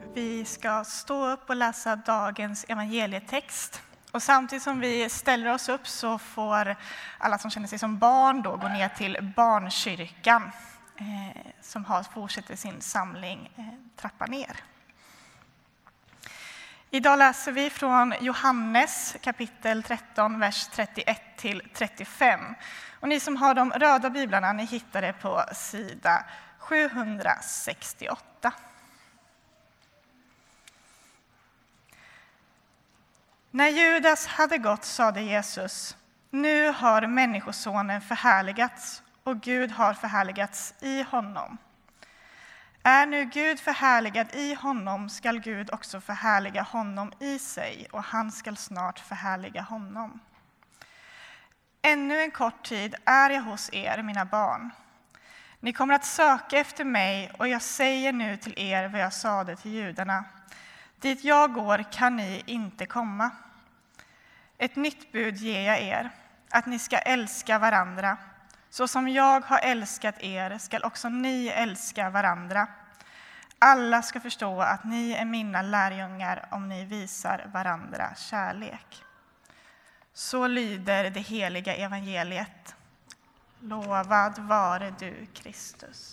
Vi ska stå upp och läsa dagens evangelietext. Och samtidigt som vi ställer oss upp så får alla som känner sig som barn då gå ner till barnkyrkan som fortsätter sin samling trappan ner. Idag läser vi från Johannes kapitel 13, vers 31 till 35. Och ni som har de röda biblarna, ni hittar det på sida 768. När Judas hade gått sade Jesus: Nu har människosonen förhärligats och Gud har förhärligats i honom. Är nu Gud förhärligad i honom skall Gud också förhärliga honom i sig, och han skall snart förhärliga honom. Ännu en kort tid är jag hos er, mina barn. Ni kommer att söka efter mig, och jag säger nu till er vad jag sade till judarna. Dit jag går kan ni inte komma. Ett nytt bud ger jag er, att ni ska älska varandra. Så som jag har älskat er skall också ni älska varandra. Alla ska förstå att ni är mina lärjungar om ni visar varandra kärlek. Så lyder det heliga evangeliet. Lovad vare du, Kristus.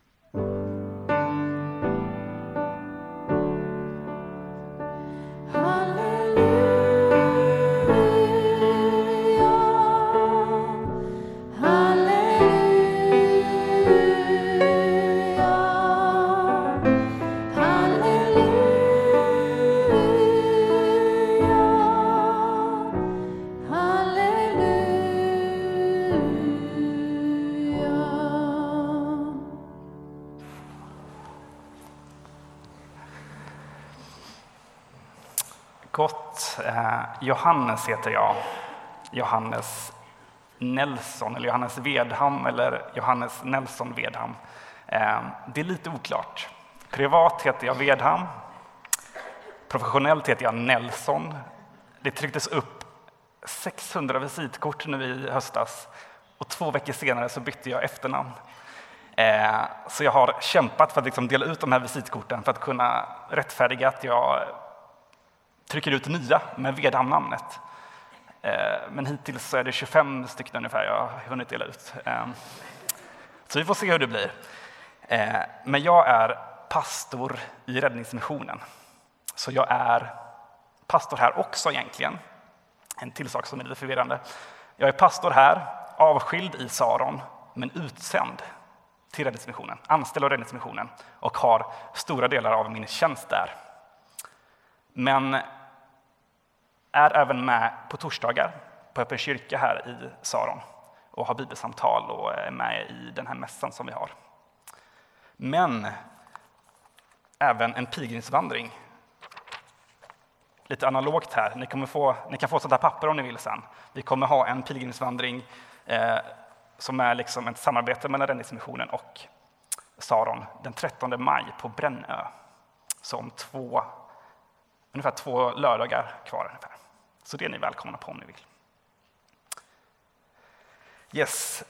Gott. Johannes heter jag. Johannes Nelson eller Johannes Vedham eller Johannes Nelson Vedham. Det är lite oklart. Privat heter jag Vedham. Professionellt heter jag Nelson. Det trycktes upp 600 visitkort nu i höstas och 2 veckor senare så bytte jag efternamn. Så jag har kämpat för att dela ut de här visitkorten för att kunna rättfärdiga att jag trycker ut nya med Vedham-namnet. Men hittills så är det 25 stycken ungefär jag har hunnit dela ut. Så vi får se hur det blir. Men jag är pastor i Räddningsmissionen. Så jag är pastor här också egentligen. En till sak som är lite förvirrande. Jag är pastor här, avskild i Saron, men utsänd till Räddningsmissionen. Anställd av Räddningsmissionen och har stora delar av min tjänst där. Men är även med på torsdagar på Öppen kyrka här i Saron och har bibelsamtal och är med i den här mässan som vi har. Men även en pilgrimsvandring. Lite analogt här. Ni kan få sådana papper om ni vill sen. Vi kommer ha en pilgrimsvandring som är liksom ett samarbete mellan Räddningsmissionen och Saron den 13 maj på Brännö. Som ungefär 2 lördagar kvar ungefär. Så det är ni välkomna på om ni vill. Yes.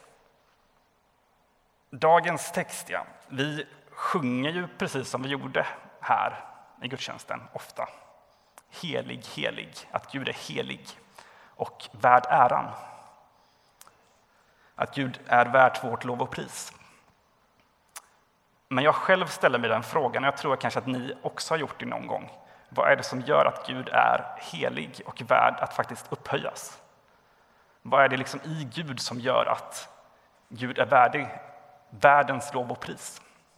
Dagens text, ja. Vi sjunger ju precis som vi gjorde här i gudstjänsten ofta. Helig, helig. Att Gud är helig och värd äran. Att Gud är värd vårt lov och pris. Men jag själv ställer mig den frågan, och jag tror kanske att ni också har gjort det någon gång. Vad är det som gör att Gud är helig och värd att faktiskt upphöjas? Vad är det liksom i Gud som gör att Gud är värdig världens lov och pris?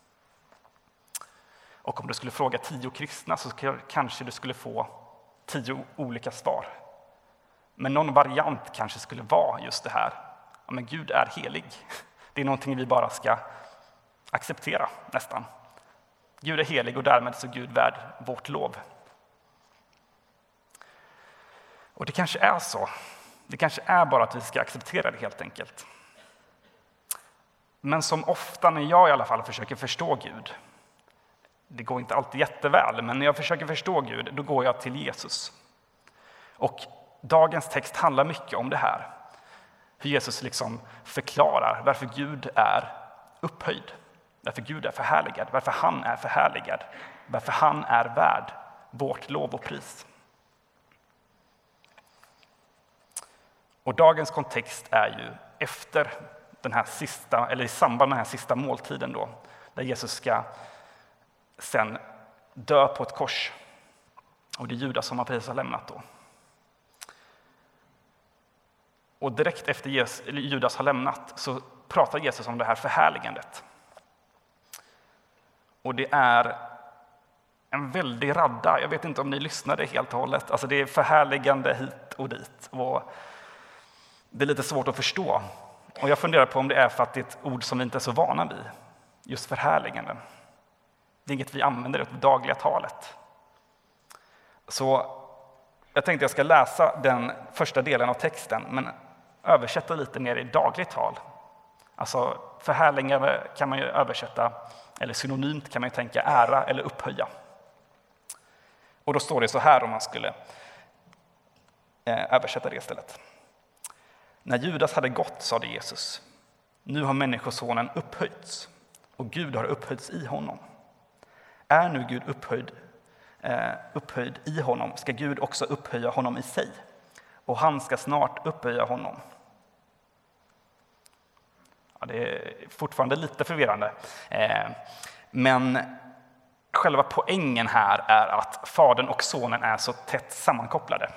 Och om du skulle fråga 10 kristna så kanske du skulle få 10 olika svar. Men någon variant kanske skulle vara just det här. Ja, men Gud är helig. Det är någonting vi bara ska acceptera nästan. Gud är helig och därmed så är Gud värd vårt lov. Och det kanske är så. Det kanske är bara att vi ska acceptera det helt enkelt. Men som ofta när jag i alla fall försöker förstå Gud. Det går inte alltid jätteväl, men när jag försöker förstå Gud, då går jag till Jesus. Och dagens text handlar mycket om det här. Hur Jesus liksom förklarar varför Gud är upphöjd. varför Gud är förhärligad, varför han är förhärligad, varför han är värd vårt lov och pris. Och dagens kontext är ju efter den här sista, eller i samband med den här sista måltiden då, där Jesus ska sen dö på ett kors. Och det är Judas som han precis har lämnat då. Och direkt efter Judas har lämnat så pratar Jesus om det här förhärligandet. Och det är en väldig radda. Jag vet inte om ni lyssnade helt och hållet. Alltså det är förhärligande hit och dit. Och det är lite svårt att förstå. Och jag funderar på om det är för att det är ett ord som vi inte är så vana vid. Just förhärligande. Det är inget vi använder i det dagliga talet. Så jag tänkte jag ska läsa den första delen av texten, men översätta lite mer i dagligt tal. Alltså förhärligande kan man ju översätta, eller synonymt kan man ju tänka ära eller upphöja. Och då står det så här om man skulle översätta det istället. När Judas hade gått sade Jesus, nu har människosonen upphöjts och Gud har upphöjts i honom. Är nu Gud upphöjd i honom ska Gud också upphöja honom i sig, och han ska snart upphöja honom. Ja, det är fortfarande lite förvirrande, men själva poängen här är att Fadern och Sonen är så tätt sammankopplade.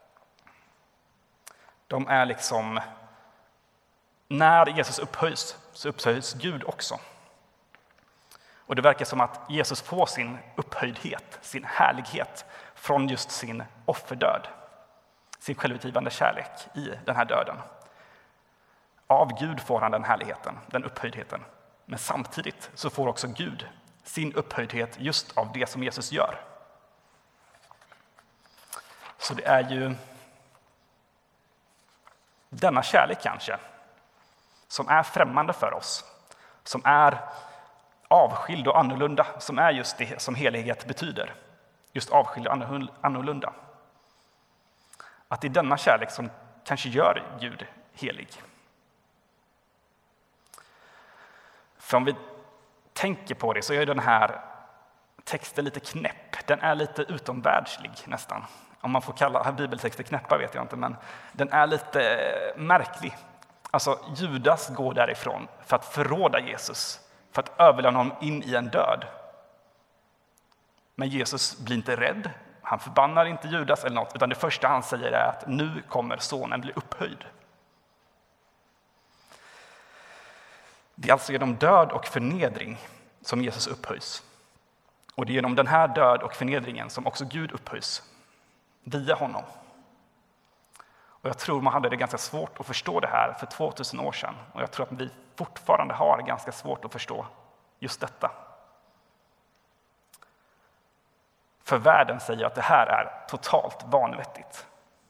De är liksom, när Jesus upphöjs så upphöjs Gud också. Och det verkar som att Jesus får sin upphöjdhet, sin härlighet från just sin offerdöd, sin självutgivande kärlek i den här döden. Av Gud får han den härligheten, den upphöjdheten. Men samtidigt så får också Gud sin upphöjdhet just av det som Jesus gör. Så det är ju denna kärlek kanske som är främmande för oss, som är avskild och annorlunda, som är just det som helighet betyder. Just avskild och annorlunda. Att det är denna kärlek som kanske gör Gud helig. För om vi tänker på det så är den här texten lite knäpp. Den är lite utomvärldslig nästan. Om man får kalla bibeltexter knäppa vet jag inte, men den är lite märklig. Alltså Judas går därifrån för att förråda Jesus, för att överlämna honom in i en död. Men Jesus blir inte rädd, han förbannar inte Judas eller något, utan det första han säger är att nu kommer sonen bli upphöjd. Det är alltså genom död och förnedring som Jesus upphöjs. Och det är genom den här död och förnedringen som också Gud upphöjs via honom. Och jag tror man hade det ganska svårt att förstå det här för 2000 år sedan. Och jag tror att vi fortfarande har ganska svårt att förstå just detta. För världen säger att det här är totalt vanvettigt.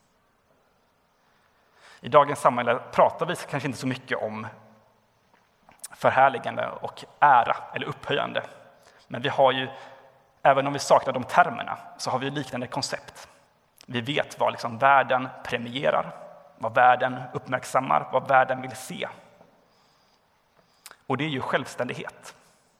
I dagens samhälle pratar vi kanske inte så mycket om förhärligande och ära eller upphöjande. Men vi har ju, även om vi saknar de termerna, så har vi liknande koncept. Vi vet vad liksom världen premierar, vad världen uppmärksammar, vad världen vill se. Och det är ju självständighet.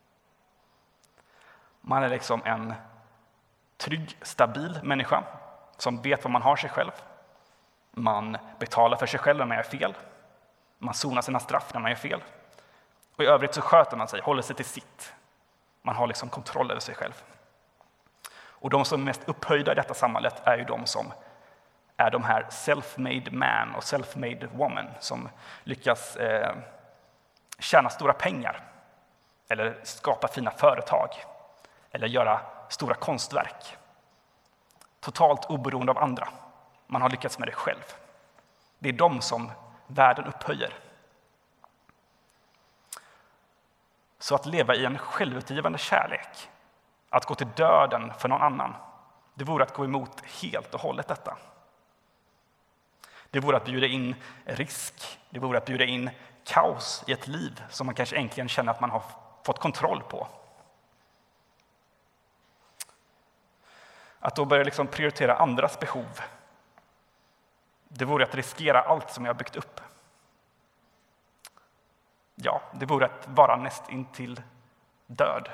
Man är liksom en trygg, stabil människa som vet vad man har sig själv. Man betalar för sig själv när man gör fel. Man sonar sina straff när man gör fel. Och i övrigt så sköter man sig, håller sig till sitt. Man har liksom kontroll över sig själv. Och de som är mest upphöjda i detta samhället är ju de som är de här self-made man och self-made woman som lyckas tjäna stora pengar eller skapa fina företag eller göra stora konstverk. Totalt oberoende av andra. Man har lyckats med det själv. Det är de som världen upphöjer. Så att leva i en självutgivande kärlek, att gå till döden för någon annan, det vore att gå emot helt och hållet detta. Det vore att bjuda in risk, det vore att bjuda in kaos i ett liv som man kanske äntligen känner att man har fått kontroll på. Att då börja liksom prioritera andras behov, det vore att riskera allt som jag har byggt upp. Ja, det vore att vara nästintill död.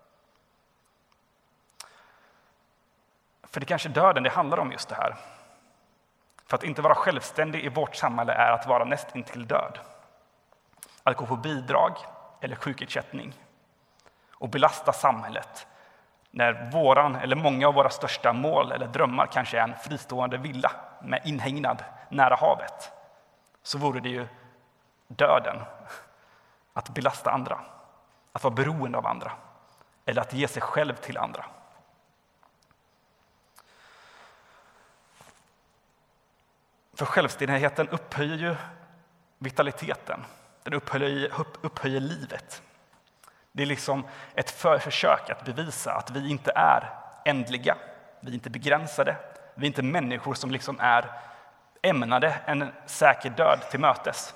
För det kanske är döden det handlar om just det här. För att inte vara självständig i vårt samhälle är att vara nästintill död. Att gå på bidrag eller sjukersättning och belasta samhället när många av våra största mål eller drömmar kanske är en fristående villa med inhägnad nära havet, så vore det ju döden att belasta andra, att vara beroende av andra eller att ge sig själv till andra. För självständigheten upphöjer ju vitaliteten, den upphöjer livet. Det är liksom ett försök att bevisa att vi inte är ändliga, vi är inte begränsade, vi är inte människor som liksom är ämnade en säker död till mötes.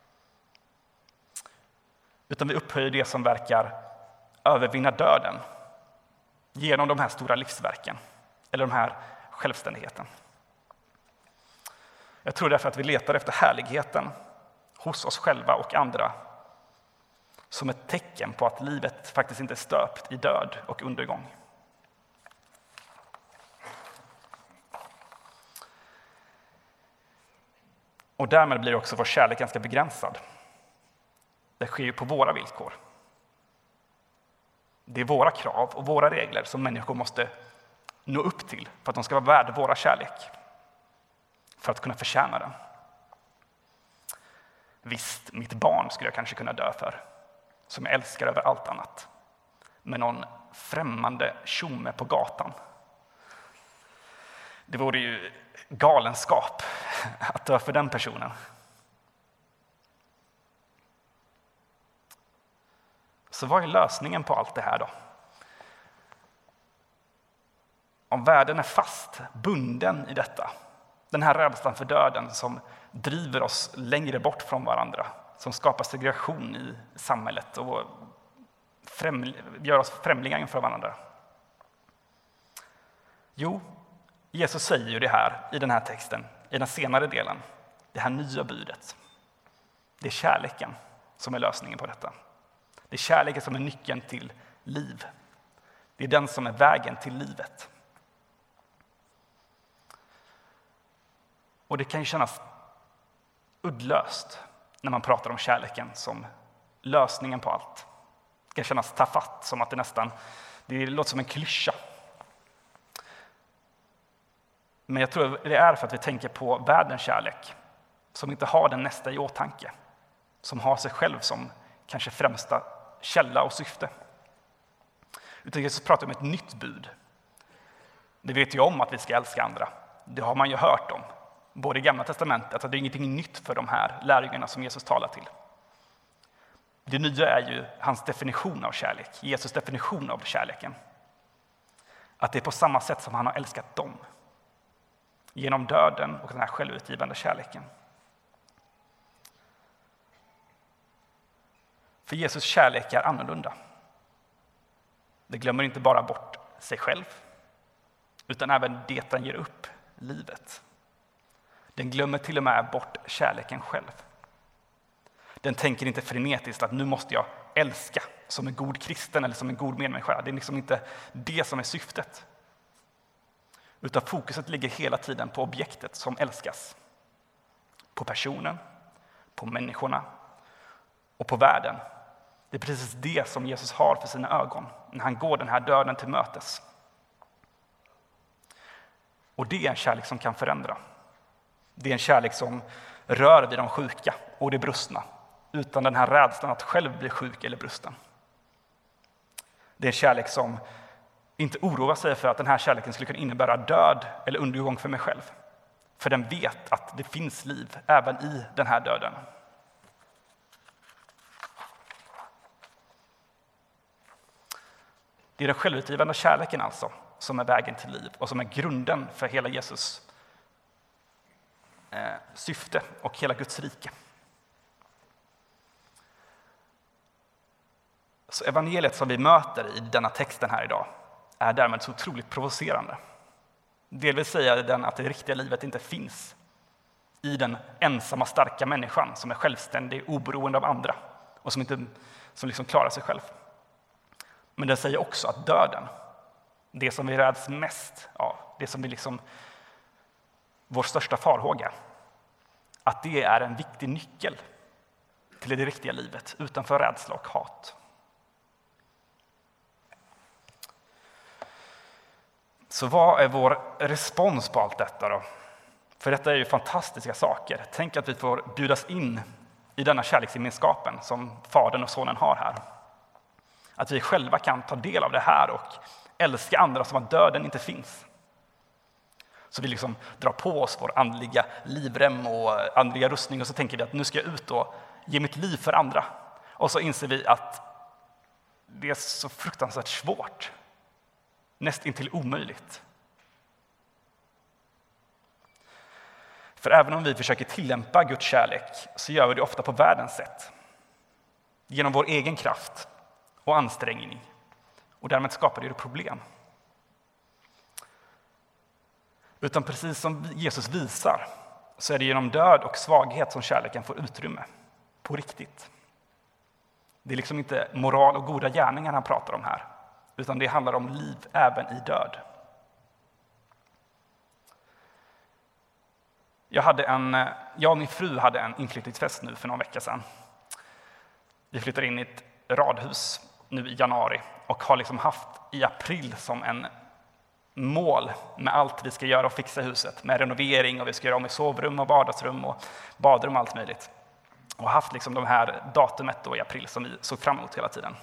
Utan vi upphöjer det som verkar övervinna döden genom de här stora livsverken eller de här självständigheten. Jag tror därför att vi letar efter härligheten hos oss själva och andra som ett tecken på att livet faktiskt inte är stöpt i död och undergång. Och därmed blir också vår kärlek ganska begränsad. Det sker ju på våra villkor. Det är våra krav och våra regler som människor måste nå upp till för att de ska vara värda våra kärlek. För att kunna förtjäna den. Visst, mitt barn skulle jag kanske kunna dö för. Som jag älskar över allt annat. Men någon främmande tjomme på gatan. Det vore ju galenskap att dö för den personen. Så vad är lösningen på allt det här då? Om världen är fast, bunden i detta. Den här rädslan för döden som driver oss längre bort från varandra. Som skapar segregation i samhället och gör oss främlingar inför varandra. Jo, Jesus säger ju det här i den här texten, i den senare delen. Det här nya budet. Det är kärleken som är lösningen på detta. Det är kärleken som är nyckeln till liv. Det är den som är vägen till livet. Och det kan ju kännas uddlöst när man pratar om kärleken som lösningen på allt. Det kan kännas tafatt, som att det låter som en klyscha. Men jag tror det är för att vi tänker på världens kärlek som inte har den nästa i åtanke. Som har sig själv som kanske främsta källa och syfte. Utan Jesus pratar om ett nytt bud. Det vet ju om att vi ska älska andra. Det har man ju hört om. Både i Gamla testamentet, att det är ingenting nytt för de här lärjungarna som Jesus talar till. Det nya är ju hans definition av kärlek, Jesus definition av kärleken. Att det är på samma sätt som han har älskat dem. Genom döden och den här självutgivande kärleken. För Jesus kärlek är annorlunda. Det glömmer inte bara bort sig själv, utan även det den ger upp, livet. Den glömmer till och med bort kärleken själv. Den tänker inte frenetiskt att nu måste jag älska som en god kristen eller som en god medmänniska. Det är liksom inte det som är syftet. Utan fokuset ligger hela tiden på objektet som älskas. På personen, på människorna och på världen. Det är precis det som Jesus har för sina ögon när han går den här döden till mötes. Och det är en kärlek som kan förändra. Det är en kärlek som rör vid de sjuka och det brustna. Utan den här rädslan att själv bli sjuk eller brusten. Det är en kärlek som inte oroar sig för att den här kärleken skulle kunna innebära död eller undergång för mig själv. För den vet att det finns liv även i den här döden. Det är den självutgivande kärleken alltså som är vägen till liv och som är grunden för hela Jesus syfte och hela Guds rike. Så evangeliet som vi möter i denna texten här idag är därmed så otroligt provocerande. Delvis säger den att det riktiga livet inte finns i den ensamma starka människan som är självständig, oberoende av andra och som liksom klarar sig själv. Men den säger också att döden, det som vi räds mest, det som är liksom vår största farhåga, att det är en viktig nyckel till det riktiga livet utanför rädsla och hat. Så vad är vår respons på allt detta då? För detta är ju fantastiska saker. Tänk att vi får bjudas in i denna kärleksgemenskapen som Fadern och Sonen har här. Att vi själva kan ta del av det här och älska andra som att döden inte finns. Så vi liksom drar på oss vår andliga livrem och andliga rustning och så tänker vi att nu ska jag ut och ge mitt liv för andra. Och så inser vi att det är så fruktansvärt svårt. Nästintill omöjligt. För även om vi försöker tillämpa Guds kärlek så gör vi det ofta på världens sätt. Genom vår egen kraft och ansträngning. Och därmed skapar det problem. Utan precis som Jesus visar så är det genom död och svaghet som kärleken får utrymme. På riktigt. Det är liksom inte moral och goda gärningar han pratar om här. Utan det handlar om liv även i död. Jag och min fru hade en inflyttningsfest nu för någon vecka sedan. Vi flyttade in i ett radhus nu i januari och har liksom haft i april som en mål med allt vi ska göra och fixa huset. Med renovering och vi ska göra om i sovrum och vardagsrum och badrum och allt möjligt. Och haft liksom de här datumet då i april som vi såg fram emot hela tiden.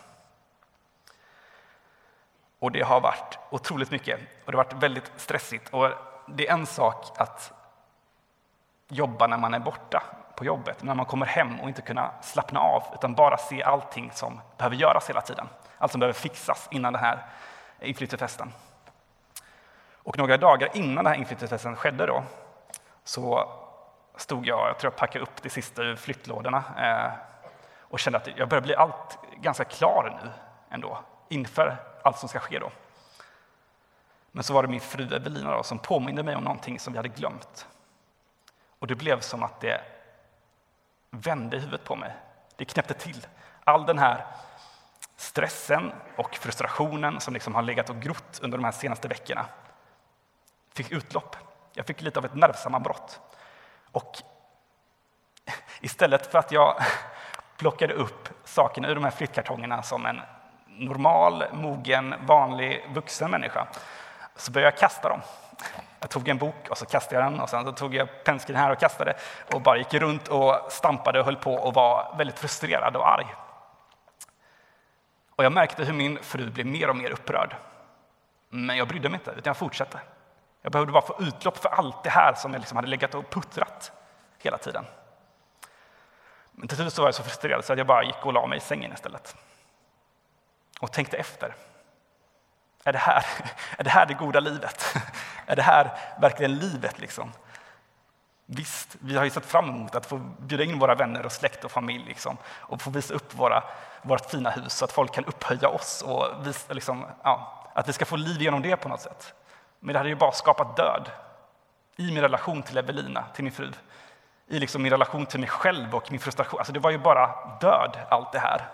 Och det har varit otroligt mycket och det har varit väldigt stressigt. Och det är en sak att jobba när man är borta på jobbet, när man kommer hem och inte kunna slappna av utan bara se allting som behöver göras hela tiden. Allt som behöver fixas innan den här inflyttningsfesten. Och några dagar innan den här inflyttningsfesten skedde då så stod jag tror jag packade upp det sista ur flyttlådorna och kände att jag börjar bli allt ganska klar nu ändå inför allt som ska ske då. Men så var det min fru Evelina då, som påminde mig om någonting som vi hade glömt. Och det blev som att det vände i huvudet på mig. Det knäppte till. All den här stressen och frustrationen som liksom har legat och grott under de här senaste veckorna fick utlopp. Jag fick lite av ett nervsammanbrott. Och istället för att jag plockade upp sakerna ur de här flyttkartongerna som en normal, mogen, vanlig, vuxen människa så började jag kasta dem. Jag tog en bok och så kastade jag den och sen så tog jag penseln här och kastade och bara gick runt och stampade och höll på och var väldigt frustrerad och arg. Och jag märkte hur min fru blev mer och mer upprörd. Men jag brydde mig inte, utan jag fortsatte. Jag behövde bara få utlopp för allt det här som jag liksom hade legat och puttrat hela tiden. Men till slut så var jag så frustrerad så att jag bara gick och la mig i sängen istället. Och tänkte efter. Är det här det goda livet? Är det här verkligen livet liksom? Visst, vi har ju sett fram emot att få bjuda in våra vänner och släkt och familj liksom, och få visa upp vårt fina hus så att folk kan upphöja oss och visa, liksom, att vi ska få liv genom det på något sätt. Men det hade ju bara skapat död i min relation till Evelina, till min fru. I liksom min relation till mig själv och min frustration. Alltså det var ju bara död allt det här.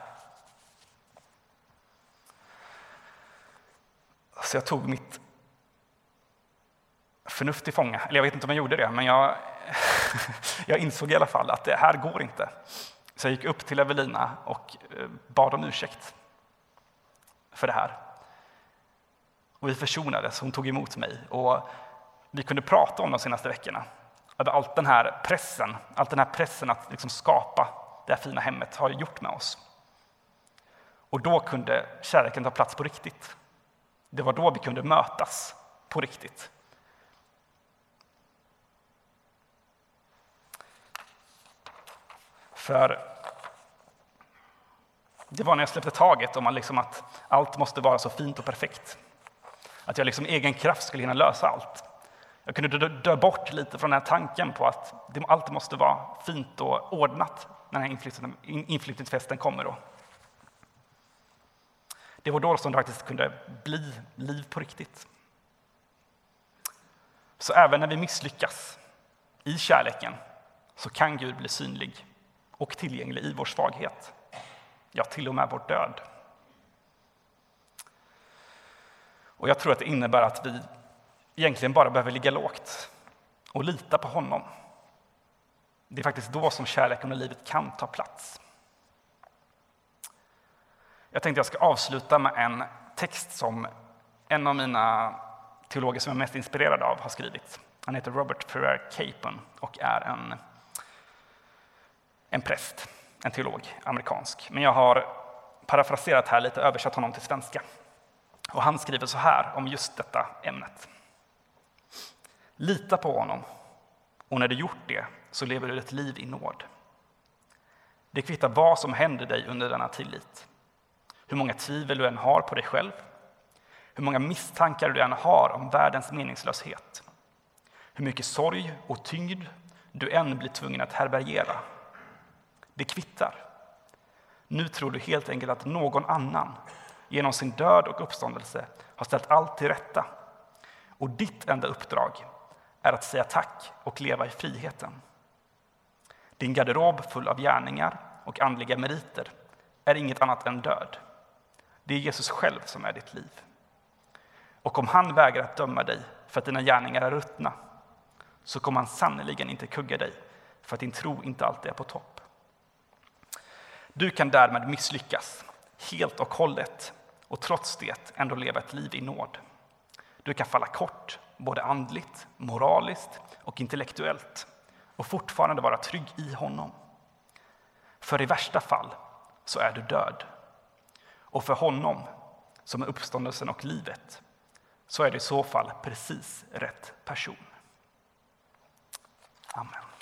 Så jag tog mitt förnuft till fånga. Eller jag vet inte om jag gjorde det, men jag insåg i alla fall att det här går inte. Så jag gick upp till Evelina och bad om ursäkt för det här. Och vi försonades, hon tog emot mig och vi kunde prata om de senaste veckorna. Allt den här pressen att liksom skapa det här fina hemmet har gjort med oss. Och då kunde kärleken ta plats på riktigt. Det var då vi kunde mötas på riktigt. För det var när jag släppte taget om att allt måste vara så fint och perfekt. Att jag liksom egen kraft skulle hinna lösa allt. Jag kunde dö bort lite från den här tanken på att allt måste vara fint och ordnat när den här inflyttningsfesten kommer då. Det var då som det faktiskt kunde bli liv på riktigt. Så även när vi misslyckas i kärleken så kan Gud bli synlig och tillgänglig i vår svaghet. Ja, till och med vår död. Och jag tror att det innebär att vi egentligen bara behöver ligga lågt och lita på honom. Det är faktiskt då som kärleken och livet kan ta plats. Jag tänkte jag ska avsluta med en text som en av mina teologer som jag är mest inspirerad av har skrivit. Han heter Robert Ferrer Capon och är en präst, en teolog, amerikansk. Men jag har parafraserat här lite, översatt honom till svenska. Och han skriver så här om just detta ämnet. Lita på honom, och när du gjort det så lever du ett liv i nåd. Det kvittar vad som händer dig under denna tillit. Hur många tvivel du än har på dig själv. Hur många misstankar du än har om världens meningslöshet. Hur mycket sorg och tyngd du än blir tvungen att härbärgera. Det kvittar. Nu tror du helt enkelt att någon annan genom sin död och uppståndelse har ställt allt till rätta. Och ditt enda uppdrag är att säga tack och leva i friheten. Din garderob full av gärningar och andliga meriter är inget annat än död. Det är Jesus själv som är ditt liv. Och om han vägrar att döma dig för att dina gärningar är ruttna, så kommer han sannoliken inte kugga dig för att din tro inte alltid är på topp. Du kan därmed misslyckas helt och hållet och trots det ändå leva ett liv i nåd. Du kan falla kort, både andligt, moraliskt och intellektuellt, och fortfarande vara trygg i honom. För i värsta fall så är du död. Och för honom, som är uppståndelsen och livet, så är det i så fall precis rätt person. Amen.